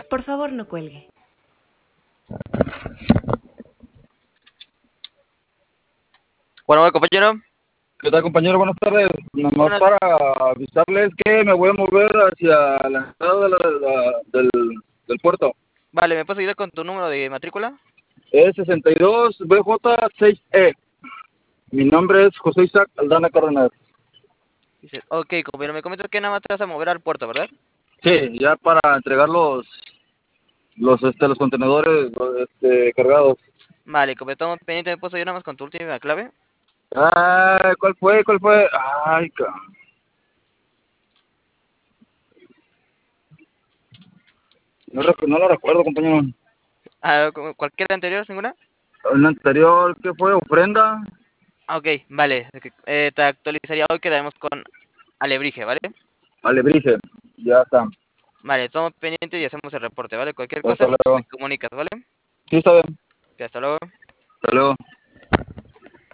Por favor, no cuelgue. Bueno, compañero. ¿Qué tal, compañero? Buenas tardes. Nomás para avisarles que me voy a mover hacia la entrada del puerto. Vale, ¿me puedes ayudar con tu número de matrícula? Es 62BJ6E. Mi nombre es José Isaac Aldana Cárdenas. Dice, ok, compañero, me comentas que nada más te vas a mover al puerto, ¿verdad? Sí, ya para entregar los contenedores cargados. Vale, compañero, estamos pendientes. ¿Me puedes ayudar nada más con tu última clave? Ah, ¿cuál fue? ¿Cuál fue? Ay, no lo recuerdo, compañero. Ah, ¿cualquier anterior, ninguna? El anterior, ¿qué fue? ¿Ofrenda? Ah, ok, vale. Te actualizaría hoy, quedaremos con Alebrije, ¿vale? Alebrije, ya está. Vale, estamos pendientes y hacemos el reporte, ¿vale? Cualquier cosa, Hasta luego. me comunicas, ¿vale? Sí, está bien. Ok, hasta luego. Hasta luego.